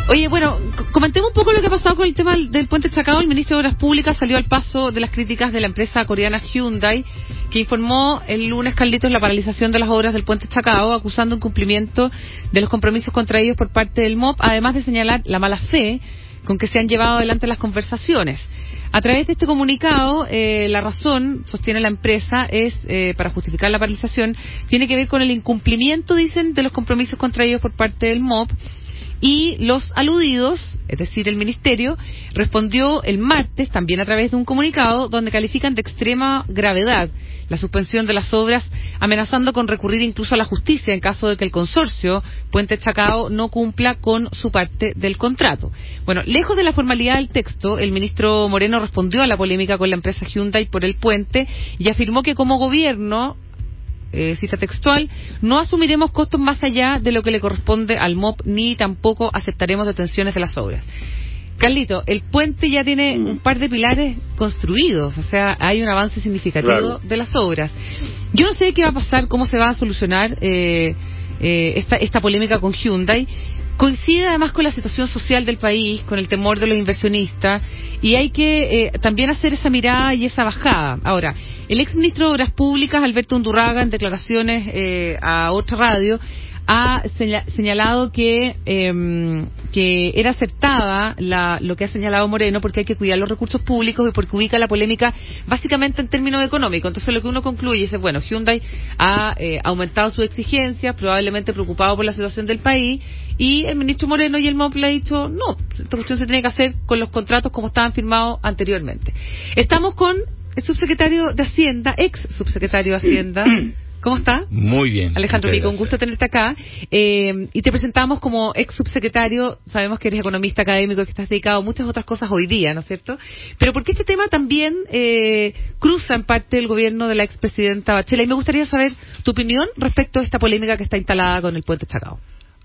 Oye, bueno, comentemos un poco lo que ha pasado con el tema del puente Chacao. El ministro de Obras Públicas salió al paso de las críticas de la empresa coreana Hyundai, que informó el lunes, Carlitos, la paralización de las obras del puente Chacao, acusando incumplimiento de los compromisos contraídos por parte del MOP, además de señalar la mala fe con que se han llevado adelante las conversaciones. A través de este comunicado, la razón, sostiene la empresa, es para justificar la paralización, tiene que ver con el incumplimiento, dicen, de los compromisos contraídos por parte del MOP. Y los aludidos, es decir, el Ministerio, respondió el martes, también a través de un comunicado, donde califican de extrema gravedad la suspensión de las obras, amenazando con recurrir incluso a la justicia en caso de que el consorcio Puente Chacao no cumpla con su parte del contrato. Bueno, lejos de la formalidad del texto, el ministro Moreno respondió a la polémica con la empresa Hyundai por el puente y afirmó que como gobierno, cita textual, no asumiremos costos más allá de lo que le corresponde al MOP, ni tampoco aceptaremos detenciones de las obras. Carlito, el puente ya tiene un par de pilares construidos, o sea, hay un avance significativo de las obras. Yo no sé qué va a pasar, cómo se va a solucionar esta polémica con Hyundai. Coincide además con la situación social del país, con el temor de los inversionistas, y hay que también hacer esa mirada y esa bajada. Ahora, el exministro de Obras Públicas, Alberto Undurraga, en declaraciones a otra radio, ha señalado que era acertada lo que ha señalado Moreno, porque hay que cuidar los recursos públicos y porque ubica la polémica básicamente en términos económicos. Entonces lo que uno concluye es, bueno, Hyundai ha aumentado sus exigencias, probablemente preocupado por la situación del país, y el ministro Moreno y el MOP le ha dicho, no, esta cuestión se tiene que hacer con los contratos como estaban firmados anteriormente. Estamos con el subsecretario de Hacienda, ex subsecretario de Hacienda. ¿Cómo está? Muy bien. Alejandro Pico, un gusto tenerte acá. Y te presentamos como ex subsecretario. Sabemos que eres economista académico, que estás dedicado a muchas otras cosas hoy día, ¿no es cierto? Pero porque este tema también cruza en parte el gobierno de la expresidenta Bachelet. Y me gustaría saber tu opinión respecto a esta polémica que está instalada con el puente Chacao.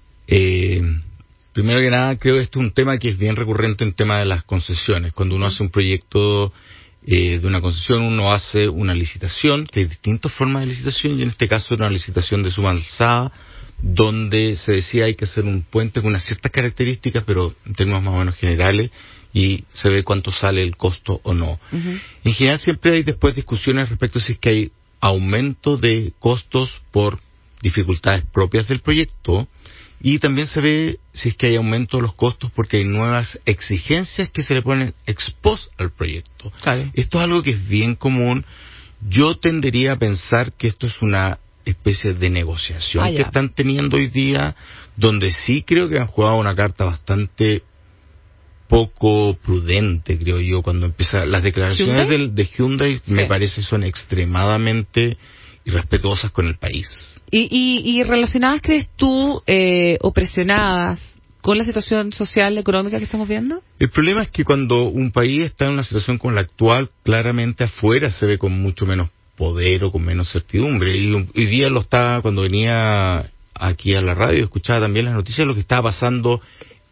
Primero que nada, creo que este es un tema que es bien recurrente en tema de las concesiones. Cuando uno hace un proyecto de una concesión, uno hace una licitación, que hay distintas formas de licitación, y en este caso era una licitación de suma alzada, donde se decía hay que hacer un puente con unas ciertas características, pero en términos más o menos generales, y se ve cuánto sale el costo o no. En general siempre hay después discusiones respecto a si es que hay aumento de costos por dificultades propias del proyecto, y también se ve si es que hay aumento de los costos porque hay nuevas exigencias que se le ponen ex post al proyecto. Claro. Esto es algo que es bien común. Yo tendería a pensar que esto es una especie de negociación que están teniendo hoy día, donde sí creo que han jugado una carta bastante poco prudente, creo yo, cuando empieza las declaraciones de Hyundai, me parece son extremadamente irrespetuosas con el país. ¿Y relacionadas, crees tú, o presionadas con la situación social, económica que estamos viendo? El problema es que cuando un país está en una situación como la actual, claramente afuera se ve con mucho menos poder o con menos certidumbre. Y hoy día cuando venía aquí a la radio, escuchaba también las noticias de lo que estaba pasando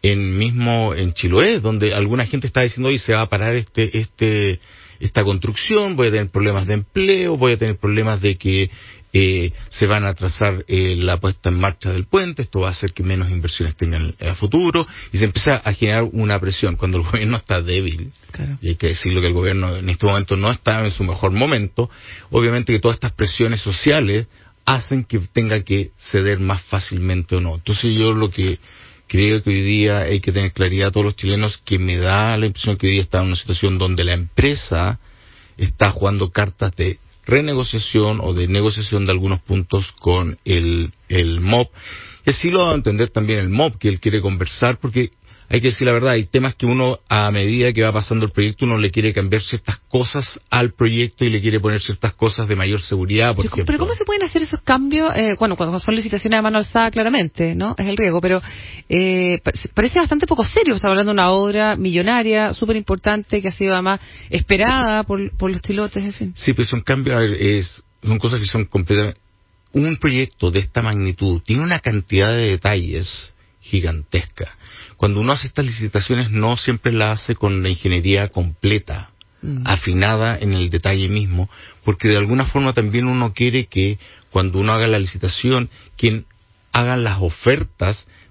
en Chiloé, donde alguna gente está diciendo, hoy se va a parar esta construcción, voy a tener problemas de empleo, voy a tener problemas de que se van a atrasar la puesta en marcha del puente, esto va a hacer que menos inversiones tengan a futuro, y se empieza a generar una presión cuando el gobierno está débil. Claro. Y hay que decirlo que el gobierno en este momento no está en su mejor momento. Obviamente que todas estas presiones sociales hacen que tenga que ceder más fácilmente o no. Entonces yo lo que creo que hoy día hay que tener claridad a todos los chilenos, que me da la impresión que hoy día está en una situación donde la empresa está jugando cartas de renegociación o de negociación de algunos puntos con el MOP. Y así lo va a entender también el MOP, que él quiere conversar, porque hay que decir la verdad, hay temas que uno, a medida que va pasando el proyecto, uno le quiere cambiar ciertas cosas al proyecto y le quiere poner ciertas cosas de mayor seguridad, por ejemplo. Pero ¿cómo se pueden hacer esos cambios? Cuando son licitaciones a mano alzada, claramente, ¿no? Es el riesgo, pero parece bastante poco serio. Estamos hablando de una obra millonaria, súper importante, que ha sido además esperada por los chilotes, en fin. Sí, pues son cambios, son cosas que son completamente... Un proyecto de esta magnitud tiene una cantidad de detalles gigantesca. Cuando uno hace estas licitaciones no siempre la hace con la ingeniería completa, afinada en el detalle mismo, porque de alguna forma también uno quiere que cuando uno haga la licitación, quien haga las ofertas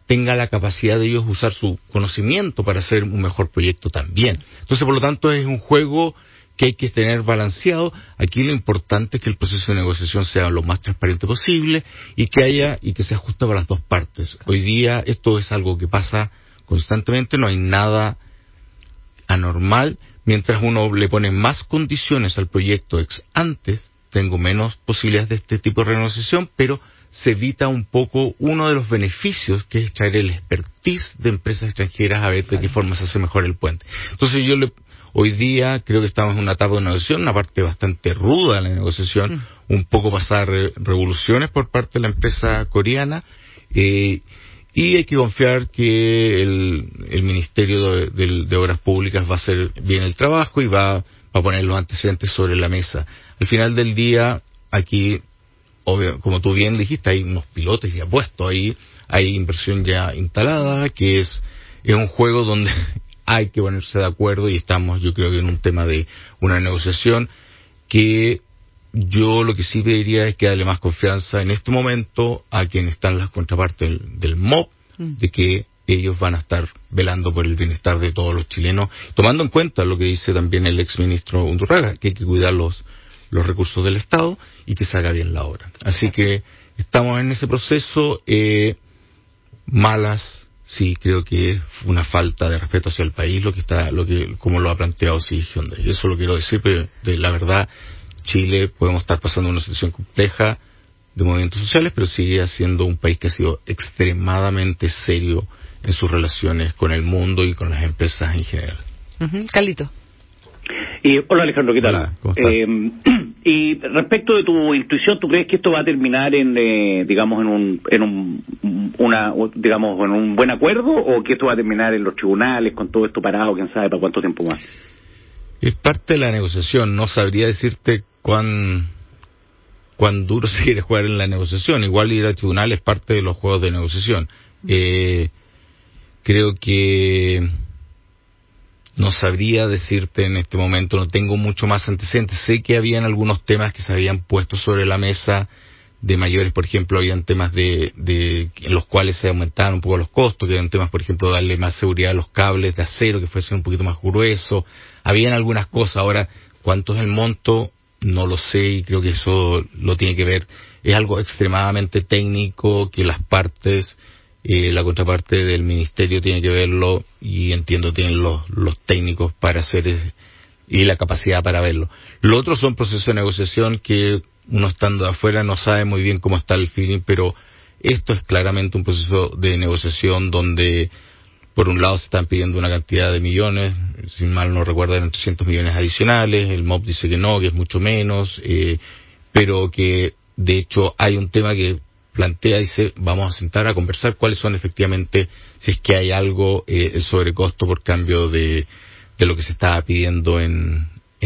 tenga la capacidad de ellos usar su conocimiento para hacer un mejor proyecto también. Entonces, por lo tanto, es un juego que hay que tener balanceado. Aquí lo importante es que el proceso de negociación sea lo más transparente posible y que sea justo para las dos partes. Hoy día esto es algo que pasa constantemente, no hay nada anormal. Mientras uno le pone más condiciones al proyecto ex antes, tengo menos posibilidades de este tipo de renegociación, pero se evita un poco uno de los beneficios, que es traer el expertise de empresas extranjeras a ver de qué forma se hace mejor el puente. Entonces hoy día creo que estamos en una etapa de negociación, una parte bastante ruda de la negociación, un poco pasar revoluciones por parte de la empresa coreana, y hay que confiar que el Ministerio de Obras Públicas va a hacer bien el trabajo y va a poner los antecedentes sobre la mesa. Al final del día, aquí, obvio, como tú bien dijiste, hay unos pilotos ya puestos ahí, hay inversión ya instalada, que es un juego donde hay que ponerse de acuerdo y estamos, yo creo que en un tema de una negociación que yo lo que sí pediría es que darle más confianza en este momento a quienes están las contrapartes del MOP, de que ellos van a estar velando por el bienestar de todos los chilenos, tomando en cuenta lo que dice también el exministro Undurraga, que hay que cuidar los recursos del Estado y que se haga bien la obra. Así que estamos en ese proceso. Sí, creo que es una falta de respeto hacia el país como lo ha planteado Hyundai. Eso lo quiero decir, pero la verdad, Chile podemos estar pasando una situación compleja de movimientos sociales, pero sigue siendo un país que ha sido extremadamente serio en sus relaciones con el mundo y con las empresas en general. Carlito. Hola Alejandro, ¿qué tal? Hola, ¿cómo estás? Y respecto de tu intuición, ¿tú crees que esto va a terminar en un buen acuerdo, o que esto va a terminar en los tribunales con todo esto parado, quién sabe para cuánto tiempo más? Es parte de la negociación. No sabría decirte cuán duro se quiere jugar en la negociación. Igual ir al tribunal es parte de los juegos de negociación. Creo que no sabría decirte en este momento, no tengo mucho más antecedentes. Sé que habían algunos temas que se habían puesto sobre la mesa de mayores, por ejemplo, habían temas en los cuales se aumentaban un poco los costos, que eran temas, por ejemplo, darle más seguridad a los cables de acero, que fuesen un poquito más gruesos. Habían algunas cosas. Ahora, ¿cuánto es el monto? No lo sé, y creo que eso lo tiene que ver. Es algo extremadamente técnico, que las partes, la contraparte del ministerio tiene que verlo, y entiendo tienen los técnicos para hacer y la capacidad para verlo. Lo otro son procesos de negociación que uno estando de afuera no sabe muy bien cómo está el feeling, pero esto es claramente un proceso de negociación donde por un lado se están pidiendo una cantidad de millones, si mal no recuerdo eran 300 millones adicionales, el MOP dice que no, que es mucho menos, pero que de hecho hay un tema que plantea, dice, vamos a sentar a conversar cuáles son efectivamente, si es que hay algo, el sobrecosto por cambio de lo que se estaba pidiendo en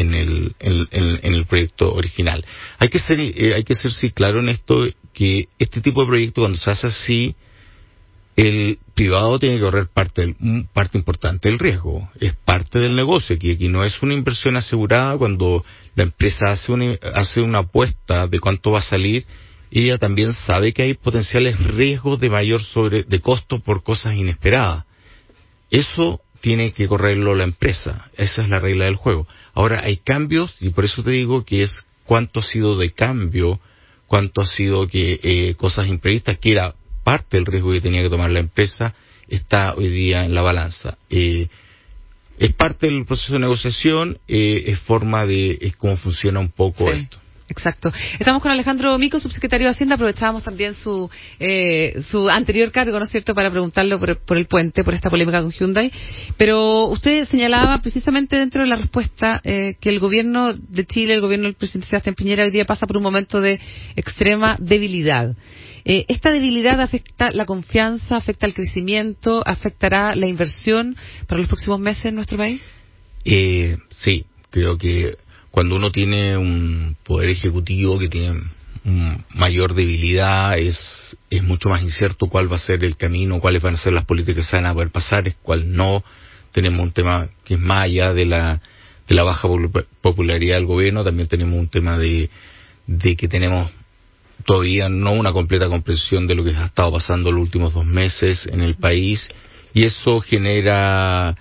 el proyecto original. Hay que ser sí claro en esto, que este tipo de proyecto cuando se hace así, el privado tiene que correr parte importante del riesgo, es parte del negocio, que aquí no es una inversión asegurada. Cuando la empresa hace una apuesta de cuánto va a salir, ella también sabe que hay potenciales riesgos de costo por cosas inesperadas. Eso tiene que correrlo la empresa, esa es la regla del juego. Ahora hay cambios, y por eso te digo que es cuánto ha sido de cambio, cuánto ha sido que cosas imprevistas, que era parte del riesgo que tenía que tomar la empresa, está hoy día en la balanza. Es parte del proceso de negociación, es cómo funciona un poco esto. Exacto. Estamos con Alejandro Mico, subsecretario de Hacienda. Aprovechábamos también su anterior cargo, ¿no es cierto?, para preguntarlo por el puente, por esta polémica con Hyundai. Pero usted señalaba precisamente dentro de la respuesta que el gobierno de Chile, el gobierno del presidente Sebastián Piñera, hoy día pasa por un momento de extrema debilidad. ¿Esta debilidad afecta la confianza, afecta el crecimiento, afectará la inversión para los próximos meses en nuestro país? Sí, creo que cuando uno tiene un poder ejecutivo que tiene mayor debilidad, es mucho más incierto cuál va a ser el camino, cuáles van a ser las políticas que se van a poder pasar, cuál no. Tenemos un tema que es más allá de la baja popularidad del gobierno, también tenemos un tema de que tenemos todavía no una completa comprensión de lo que ha estado pasando los últimos 2 meses en el país, y eso genera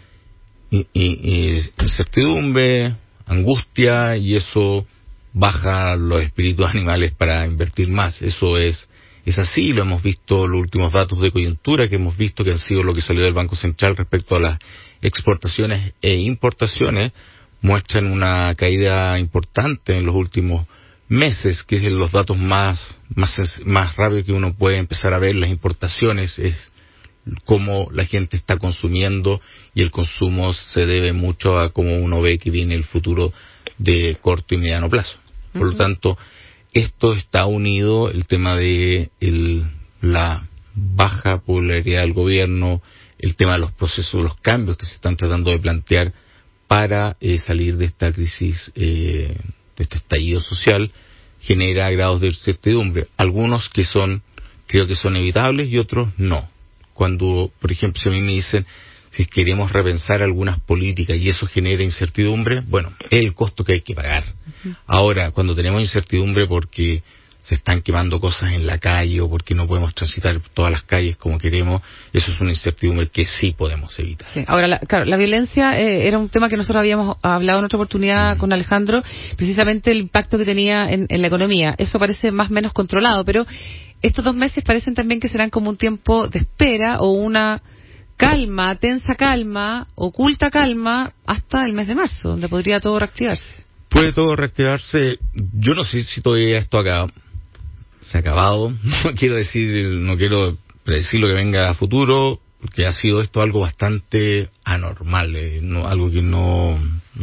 incertidumbre, angustia, y eso baja los espíritus animales para invertir más. Eso es así, lo hemos visto los últimos datos de coyuntura que hemos visto, que han sido lo que salió del Banco Central respecto a las exportaciones e importaciones, muestran una caída importante en los últimos meses, que es los datos más rápidos que uno puede empezar a ver. Las importaciones es cómo la gente está consumiendo, y el consumo se debe mucho a cómo uno ve que viene el futuro de corto y mediano plazo. Por lo tanto, esto está unido, el tema de la baja popularidad del gobierno, el tema de los procesos, los cambios que se están tratando de plantear para salir de esta crisis, de este estallido social, genera grados de incertidumbre. Algunos creo que son evitables, y otros no. Cuando, por ejemplo, si a mí me dicen si queremos repensar algunas políticas y eso genera incertidumbre, bueno, es el costo que hay que pagar. Ahora, cuando tenemos incertidumbre porque se están quemando cosas en la calle o porque no podemos transitar todas las calles como queremos, eso es una incertidumbre que sí podemos evitar. Sí. Ahora, claro, la violencia era un tema que nosotros habíamos hablado en otra oportunidad con Alejandro, precisamente el impacto que tenía en la economía. Eso parece más o menos controlado, pero estos 2 meses parecen también que serán como un tiempo de espera o una calma, tensa calma, oculta calma, hasta el mes de marzo, donde podría todo reactivarse. Puede todo reactivarse. Yo no sé si todavía esto se ha acabado. No quiero predecir lo que venga a futuro, porque ha sido esto algo bastante anormal, algo que no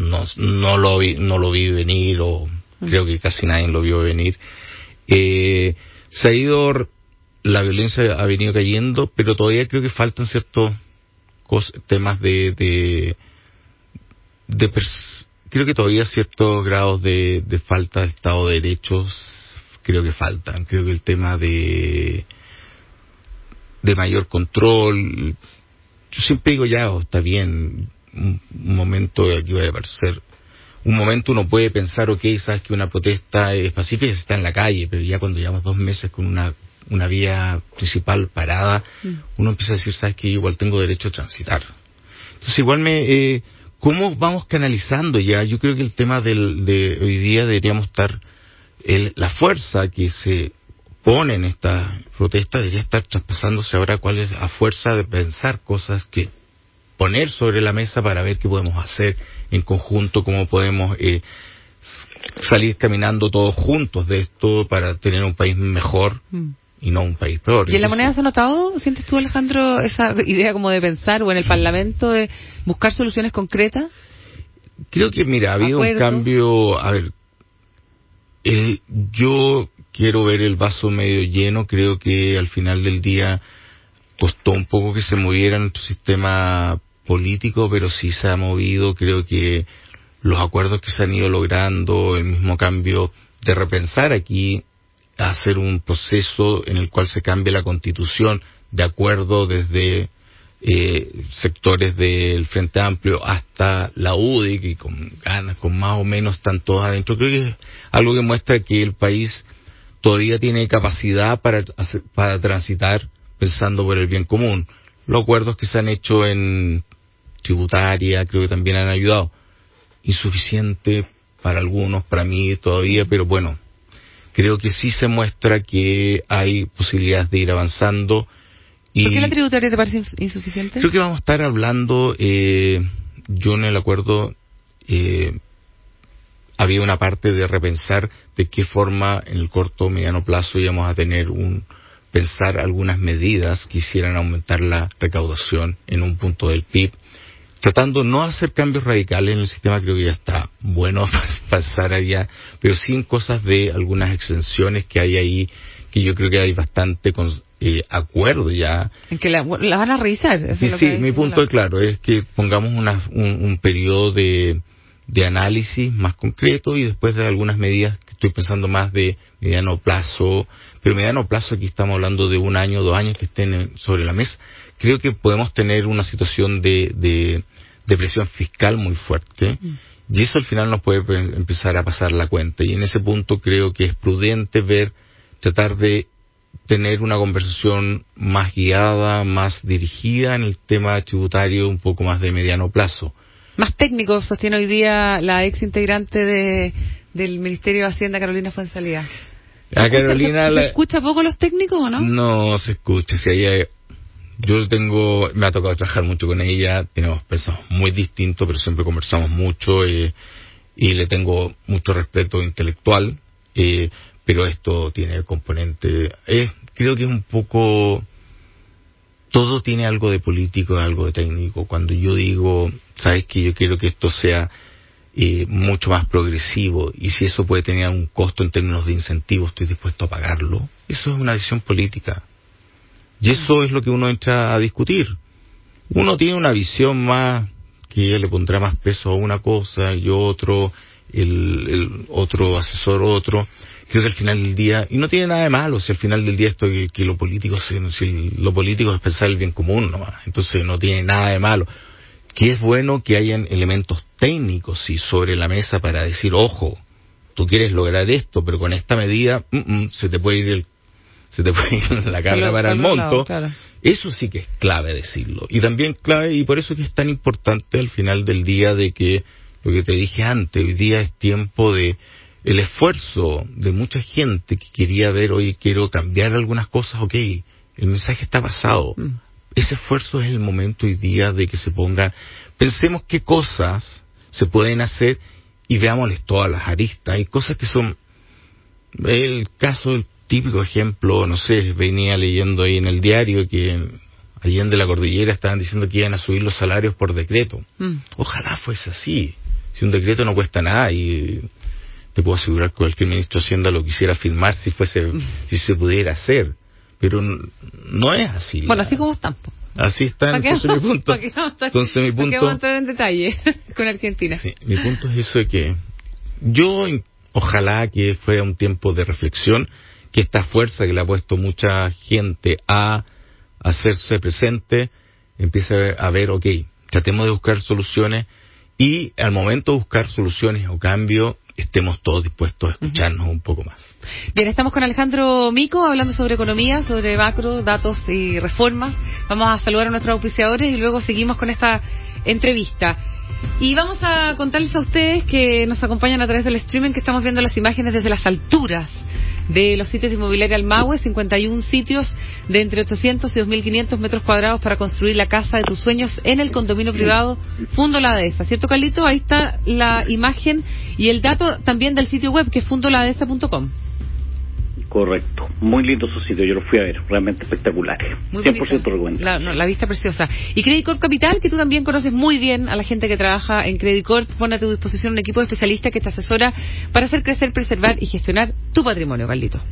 lo vi venir, o creo que casi nadie lo vio venir. La violencia ha venido cayendo, pero todavía creo que faltan ciertos temas creo que todavía ciertos grados de falta de Estado de Derechos creo que faltan. Creo que el tema de mayor control, yo siempre digo está bien, un momento aquí va a aparecer. Un momento uno puede pensar, sabes que una protesta es pacífica si está en la calle, pero ya cuando llevamos 2 meses con una vía principal parada, uno empieza a decir, sabes que igual tengo derecho a transitar. Entonces igual ¿cómo vamos canalizando ya? Yo creo que el tema de hoy día deberíamos estar, la fuerza que se pone en esta protesta debería estar traspasándose ahora cuál es la fuerza de pensar cosas que poner sobre la mesa para ver qué podemos hacer en conjunto, cómo podemos salir caminando todos juntos de esto para tener un país mejor y no un país peor. ¿Y en la moneda se ha notado, sientes tú, Alejandro, esa idea como de pensar, o en el Parlamento de buscar soluciones concretas? Creo que, mira, ha habido un cambio. A ver, yo quiero ver el vaso medio lleno. Creo que al final del día costó un poco que se moviera nuestro sistema político, pero sí se ha movido. Creo que los acuerdos que se han ido logrando, el mismo cambio de repensar aquí, hacer un proceso en el cual se cambie la Constitución de acuerdo desde sectores del Frente Amplio hasta la UDI, que con ganas, con más o menos están todos adentro. Creo que es algo que muestra que el país todavía tiene capacidad para transitar pensando por el bien común. Los acuerdos que se han hecho en tributaria creo que también han ayudado. Insuficiente para algunos, para mí todavía, pero bueno, creo que sí se muestra que hay posibilidades de ir avanzando. Y ¿por qué la tributaria te parece insuficiente? Creo que vamos a estar hablando, yo en el acuerdo había una parte de repensar de qué forma en el corto o mediano plazo íbamos a tener pensar algunas medidas que hicieran aumentar la recaudación en un punto del PIB, tratando no hacer cambios radicales en el sistema. Creo que ya está bueno pasar allá, pero sí en cosas de algunas exenciones que hay ahí, que yo creo que hay bastante acuerdo ya. En que la van a revisar. Eso sí, es lo que mi punto claro es que pongamos un periodo de análisis más concreto, y después de algunas medidas que estoy pensando más de mediano plazo, pero mediano plazo aquí estamos hablando de 1 año, 2 años que estén sobre la mesa. Creo que podemos tener una situación de presión fiscal muy fuerte, y eso al final nos puede empezar a pasar la cuenta, y en ese punto creo que es prudente ver tratar de tener una conversación más guiada, más dirigida en el tema tributario, un poco más de mediano plazo. Más técnico, sostiene hoy día la ex integrante del Ministerio de Hacienda, Carolina Fuenzalía. A Carolina ¿Se escucha poco los técnicos o no? No se escucha. Si me ha tocado trabajar mucho con ella, tenemos pensamientos muy distintos, pero siempre conversamos mucho y le tengo mucho respeto intelectual, pero esto tiene componente, creo que es un poco, todo tiene algo de político, algo de técnico. Cuando yo digo, sabes que yo quiero que esto sea mucho más progresivo, y si eso puede tener un costo en términos de incentivos, estoy dispuesto a pagarlo. Eso es una decisión política. Y eso es lo que uno entra a discutir. Uno tiene una visión más, que le pondrá más peso a una cosa y otro, el otro asesor otro. Creo que al final del día, y no tiene nada de malo, si al final del día esto que lo político es pensar el bien común nomás, entonces no tiene nada de malo. Que es bueno que hayan elementos técnicos sí sobre la mesa para decir, ojo, tú quieres lograr esto, pero con esta medida se te puede ir la cabra para el monto. Lado, claro. Eso sí que es clave decirlo. Y también clave, y por eso que es tan importante al final del día, de que lo que te dije antes, hoy día es tiempo de el esfuerzo de mucha gente que quería ver, oye, quiero cambiar algunas cosas, ok, el mensaje está pasado. Ese esfuerzo es el momento hoy día de que se ponga, pensemos qué cosas se pueden hacer y veámosles todas las aristas. Hay cosas que son, el caso, el típico ejemplo, no sé, venía leyendo ahí en el diario que allende la cordillera estaban diciendo que iban a subir los salarios por decreto. Ojalá fuese así. Si un decreto no cuesta nada, y te puedo asegurar que cualquier ministro de Hacienda lo quisiera firmar si se pudiera hacer. Pero no es así. Bueno, así como están. Así está, entonces mi punto. Entonces mi punto. Vamos a entrar en detalle con Argentina. Sí, mi punto es eso, de que ojalá que fuera un tiempo de reflexión, que esta fuerza que le ha puesto mucha gente a hacerse presente empiece a ver, ok, tratemos de buscar soluciones, y al momento de buscar soluciones o cambio, estemos todos dispuestos a escucharnos un poco más. Bien, estamos con Alejandro Mico hablando sobre economía, sobre macro, datos y reformas. Vamos a saludar a nuestros auspiciadores y luego seguimos con esta entrevista. Y vamos a contarles a ustedes que nos acompañan a través del streaming, que estamos viendo las imágenes desde las alturas de los sitios inmobiliarios Almahue, 51 sitios de entre 800 y 2.500 metros cuadrados para construir la casa de tus sueños en el condominio privado Fundo La Dehesa. ¿Cierto, Carlito? Ahí está la imagen y el dato también del sitio web, que es fundoladehesa.com. Correcto. Muy lindo su sitio, yo lo fui a ver, realmente espectaculares. 100% recomendable. La vista preciosa. Y Credit Corp Capital, que tú también conoces muy bien a la gente que trabaja en Credit Corp, pone a tu disposición un equipo de especialistas que te asesora para hacer crecer, preservar y gestionar tu patrimonio, Carlito.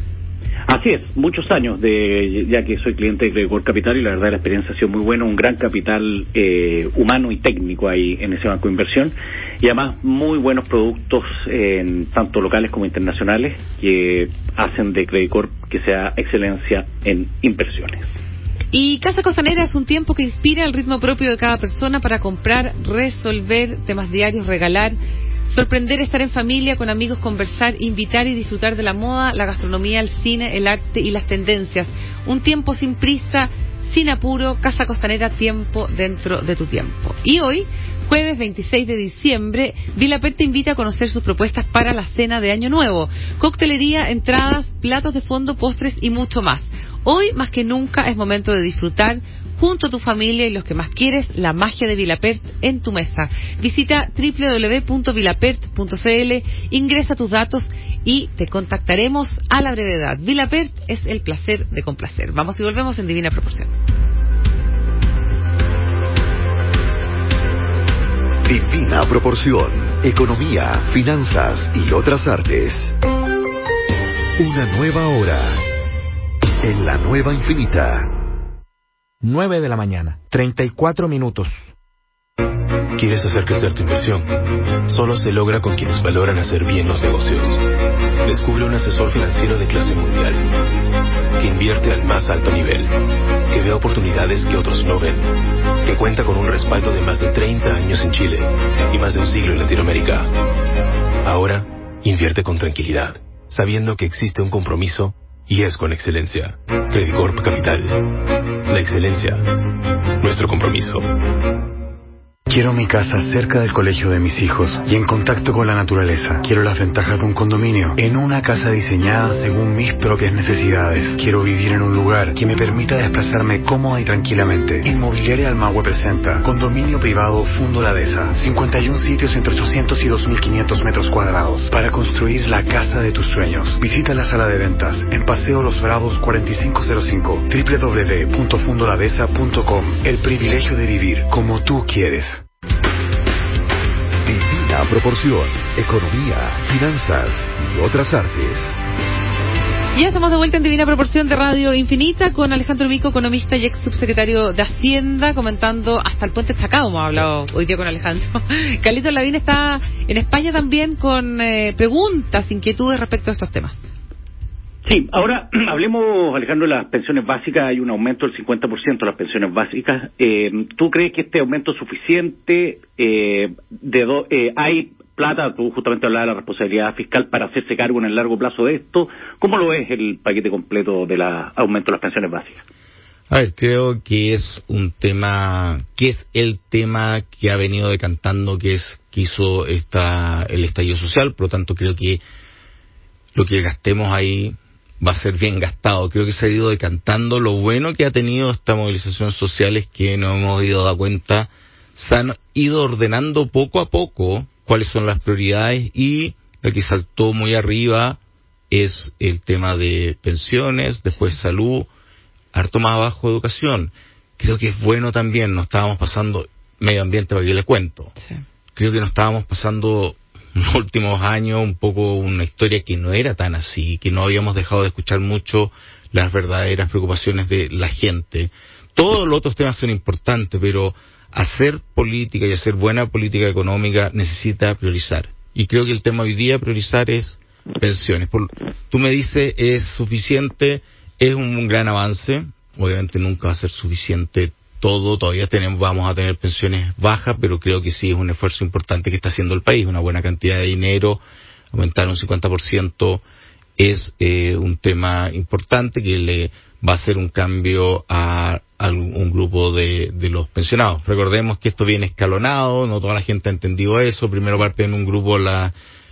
Así es, muchos años ya que soy cliente de Credit Corp Capital, y la verdad la experiencia ha sido muy buena, un gran capital humano y técnico ahí en ese banco de inversión, y además muy buenos productos tanto locales como internacionales, que hacen de Credit Corp que sea excelencia en inversiones. Y Casa Costanera es un tiempo que inspira el ritmo propio de cada persona para comprar, resolver temas diarios, regalar, sorprender, estar en familia, con amigos, conversar, invitar y disfrutar de la moda, la gastronomía, el cine, el arte y las tendencias. Un tiempo sin prisa, sin apuro. Casa Costanera, tiempo dentro de tu tiempo. Y hoy, jueves 26 de diciembre, Vilapert te invita a conocer sus propuestas para la cena de Año Nuevo. Coctelería, entradas, platos de fondo, postres y mucho más. Hoy, más que nunca, es momento de disfrutar junto a tu familia y los que más quieres, la magia de Vilapert en tu mesa. Visita www.vilapert.cl, ingresa tus datos y te contactaremos a la brevedad. Vilapert es el placer de complacer. Vamos y volvemos en Divina Proporción. Divina Proporción, economía, finanzas y otras artes. Una nueva hora en la nueva infinita. 9 de la mañana, 34 minutos. ¿Quieres hacer crecer tu inversión? Solo se logra con quienes valoran hacer bien los negocios. Descubre un asesor financiero de clase mundial, que invierte al más alto nivel, que ve oportunidades que otros no ven, que cuenta con un respaldo de más de 30 años en Chile y más de un siglo en Latinoamérica. Ahora, invierte con tranquilidad. sabiendo que existe un compromiso y es con excelencia. Credicorp Capital. La excelencia. Nuestro compromiso. Quiero mi casa cerca del colegio de mis hijos y en contacto con la naturaleza. Quiero las ventajas de un condominio, en una casa diseñada según mis propias necesidades. Quiero vivir en un lugar que me permita desplazarme cómoda y tranquilamente. Inmobiliaria Almagüe presenta Condominio Privado Fundo La Dehesa. 51 sitios entre 800 y 2.500 metros cuadrados para construir la casa de tus sueños. Visita la sala de ventas en Paseo Los Bravos 4505, www.fundoladehesa.com. El privilegio de vivir como tú quieres. Divina Proporción, economía, finanzas y otras artes. Ya estamos de vuelta en Divina Proporción de Radio Infinita con Alejandro Mico, economista y ex subsecretario de Hacienda, comentando hasta el puente Chacao. Hemos hablado hoy día con Alejandro. Carlitos Lavín está en España también con preguntas, inquietudes respecto a estos temas. Sí, ahora hablemos, Alejandro, de las pensiones básicas. Hay un aumento del 50% de las pensiones básicas. ¿Tú crees que este aumento es suficiente? ¿Hay plata? Tú justamente hablabas de la responsabilidad fiscal para hacerse cargo en el largo plazo de esto. ¿Cómo lo ves el paquete completo del aumento de las pensiones básicas? A ver, creo que es un tema, que es el tema que ha venido decantando, que hizo el estallido social. Por lo tanto, creo que lo que gastemos ahí va a ser bien gastado. Creo que se ha ido decantando. Lo bueno que ha tenido esta movilización social es que nos hemos ido dando cuenta, se han ido ordenando poco a poco cuáles son las prioridades, y la que saltó muy arriba es el tema de pensiones, después salud, harto más abajo educación. Creo que es bueno también, nos estábamos pasando medio ambiente, para que le cuento. Sí. Creo que nos estábamos pasando en los últimos años un poco una historia que no era tan así, que no habíamos dejado de escuchar mucho las verdaderas preocupaciones de la gente. Todos los otros temas son importantes, pero hacer política y hacer buena política económica necesita priorizar. Y creo que el tema hoy día priorizar es pensiones. Tú me dices, ¿es suficiente? Es un gran avance. Obviamente nunca va a ser suficiente todo, todavía vamos a tener pensiones bajas, pero creo que sí es un esfuerzo importante que está haciendo el país, una buena cantidad de dinero. Aumentar un 50% es un tema importante que le va a hacer un cambio a un grupo de los pensionados. Recordemos que esto viene escalonado, no toda la gente ha entendido eso. Primero parte en un grupo los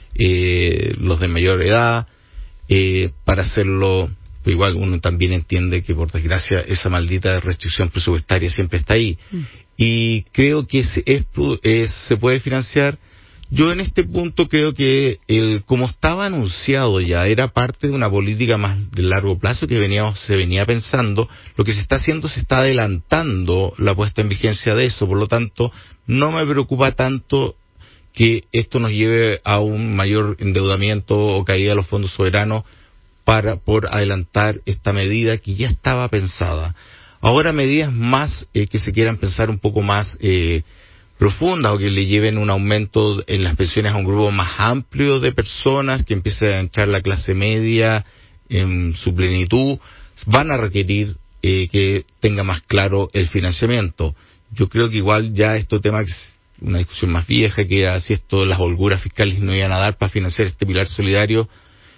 de mayor edad, para hacerlo. Igual uno también entiende que, por desgracia, esa maldita restricción presupuestaria siempre está ahí. Y creo que se puede financiar. Yo en este punto creo que como estaba anunciado ya, era parte de una política más de largo plazo que se venía pensando. Lo que se está haciendo, se está adelantando la puesta en vigencia de eso. Por lo tanto, no me preocupa tanto que esto nos lleve a un mayor endeudamiento o caída de los fondos soberanos por adelantar esta medida que ya estaba pensada. Ahora, medidas más que se quieran pensar un poco más profundas, o que le lleven un aumento en las pensiones a un grupo más amplio de personas, que empiece a entrar la clase media en su plenitud, van a requerir que tenga más claro el financiamiento. Yo creo que igual ya este tema es una discusión más vieja, que era si las holguras fiscales no iban a dar para financiar este pilar solidario.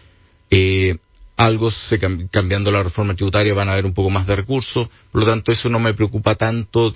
Cambiando la reforma tributaria van a haber un poco más de recursos, por lo tanto eso no me preocupa tanto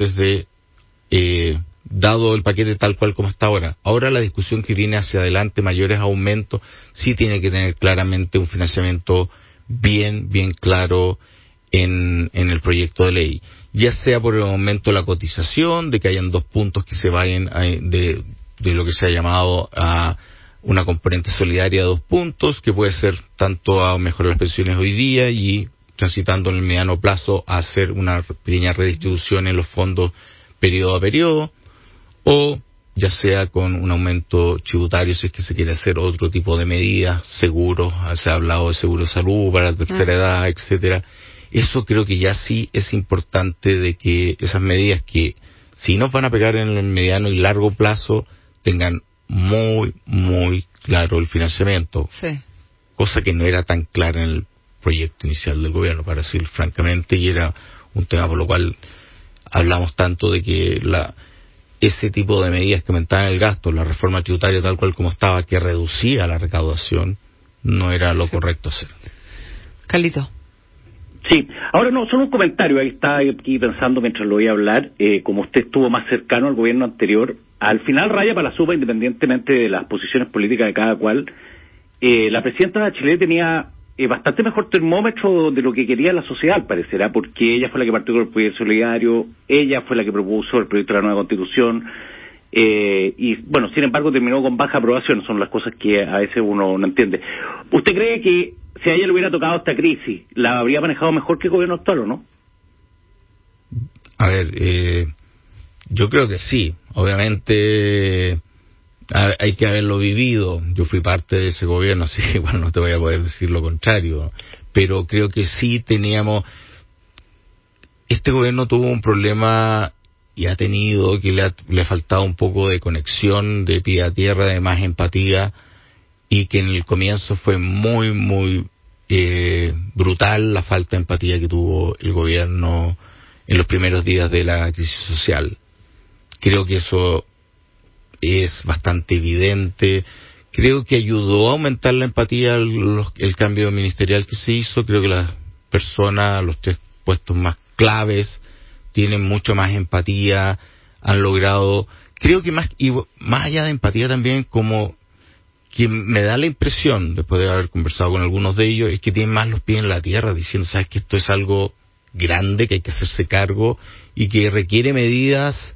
dado el paquete tal cual como está ahora. Ahora la discusión que viene hacia adelante, mayores aumentos, sí tiene que tener claramente un financiamiento bien claro en el proyecto de ley, ya sea por el aumento de la cotización, de que hayan 2 puntos que se vayan de lo que se ha llamado a una componente solidaria de 2 puntos, que puede ser tanto a mejorar las pensiones hoy día y transitando en el mediano plazo a hacer una pequeña redistribución en los fondos periodo a periodo, o ya sea con un aumento tributario si es que se quiere hacer otro tipo de medidas, seguros, se ha hablado de seguro de salud para la tercera edad, etcétera. Eso creo que ya sí es importante, de que esas medidas que si nos van a pegar en el mediano y largo plazo tengan muy claro el financiamiento. Sí. Cosa que no era tan clara en el proyecto inicial del gobierno, para decir francamente, y era un tema por lo cual hablamos tanto de que ese tipo de medidas que aumentaban el gasto, la reforma tributaria tal cual como estaba, que reducía la recaudación, no era lo correcto hacer. Carlito. Sí, ahora no, solo un comentario, ahí está aquí pensando mientras lo voy a hablar, como usted estuvo más cercano al gobierno anterior, al final raya para la suba, independientemente de las posiciones políticas de cada cual, la presidenta Bachelet tenía bastante mejor termómetro de lo que quería la sociedad, al parecer, porque ella fue la que partió con el proyecto solidario, ella fue la que propuso el proyecto de la nueva Constitución, y bueno, sin embargo terminó con baja aprobación, son las cosas que a veces uno no entiende. ¿Usted cree que si a ella le hubiera tocado esta crisis, la habría manejado mejor que el gobierno actual o no? A ver, yo creo que sí. Obviamente hay que haberlo vivido. Yo fui parte de ese gobierno, así que bueno, no te voy a poder decir lo contrario. Pero creo que sí teníamos... Este gobierno tuvo un problema y ha tenido que le ha faltado un poco de conexión, de pie a tierra, de más empatía, y que en el comienzo fue muy, muy brutal la falta de empatía que tuvo el gobierno en los primeros días de la crisis social. Creo que eso es bastante evidente. Creo que ayudó a aumentar la empatía el cambio ministerial que se hizo. Creo que las personas, los 3 puestos más claves, tienen mucho más empatía, han logrado... Creo que más allá de empatía también, como que me da la impresión, después de haber conversado con algunos de ellos, es que tienen más los pies en la tierra, diciendo, sabes que esto es algo grande, que hay que hacerse cargo, y que requiere medidas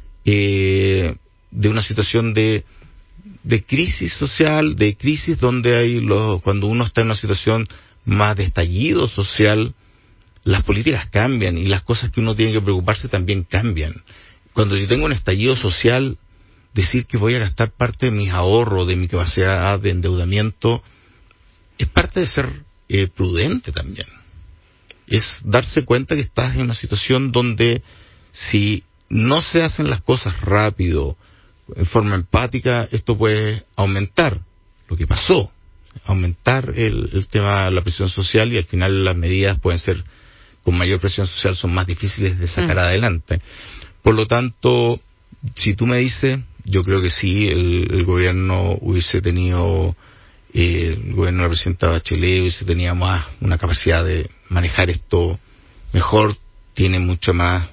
de una situación de crisis social, de crisis donde hay cuando uno está en una situación más de estallido social, las políticas cambian y las cosas que uno tiene que preocuparse también cambian. Cuando yo tengo un estallido social, decir que voy a gastar parte de mis ahorros, de mi capacidad de endeudamiento, es parte de ser prudente también. Es darse cuenta que estás en una situación donde si no se hacen las cosas rápido, en forma empática, esto puede aumentar lo que pasó, aumentar el tema de la presión social, y al final las medidas pueden ser, con mayor presión social, son más difíciles de sacar adelante. Por lo tanto, si tú me dices, yo creo que sí, el gobierno hubiese tenido, el gobierno de la presidenta Bachelet hubiese tenido más una capacidad de manejar esto mejor, tiene mucho más,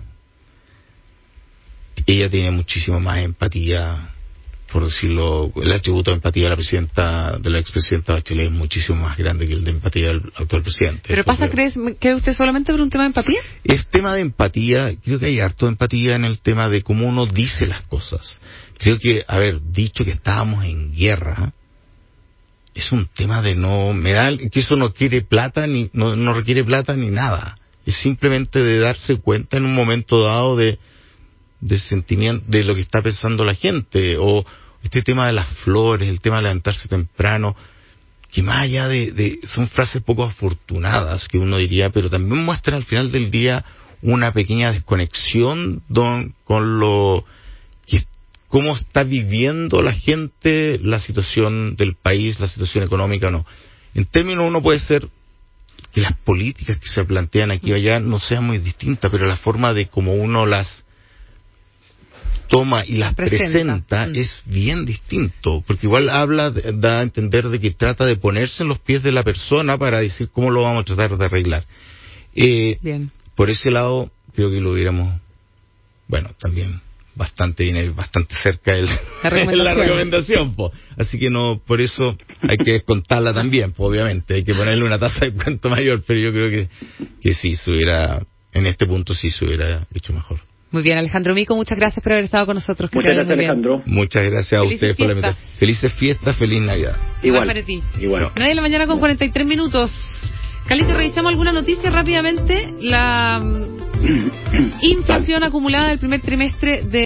ella tiene muchísimo más empatía, por decirlo, el atributo de empatía de la expresidenta Bachelet es muchísimo más grande que el de empatía del actual presidente. ¿Pero pasa, cree usted solamente por un tema de empatía? Es tema de empatía, creo que hay harto de empatía en el tema de cómo uno dice las cosas. Creo que haber dicho que estábamos en guerra es un tema de que eso no quiere plata, no requiere plata ni nada. Es simplemente de darse cuenta en un momento dado de sentimiento, de lo que está pensando la gente, o este tema de las flores, el tema de levantarse temprano, que más allá son frases poco afortunadas, que uno diría, pero también muestran al final del día una pequeña desconexión con cómo está viviendo la gente la situación del país, la situación económica o no. En términos, uno puede ser que las políticas que se plantean aquí o allá no sean muy distintas, pero la forma de cómo uno las toma y las presenta es bien distinto, porque igual da a entender de que trata de ponerse en los pies de la persona para decir cómo lo vamos a tratar de arreglar. Bien. Por ese lado, creo que lo hubiéramos, también bastante cerca de la recomendación, así que no, por eso hay que descontarla también, obviamente, hay que ponerle una tasa de cuento mayor, pero yo creo que sí, en este punto sí se hubiera hecho mejor. Muy bien, Alejandro Mico, muchas gracias por haber estado con nosotros. Muchas gracias, Alejandro. Muchas gracias a ustedes por la invitación. Felices fiestas, feliz Navidad. Igual para ti. Igual. 9 de la mañana con 43 minutos. Carlito, revisamos alguna noticia rápidamente. La inflación acumulada del primer trimestre de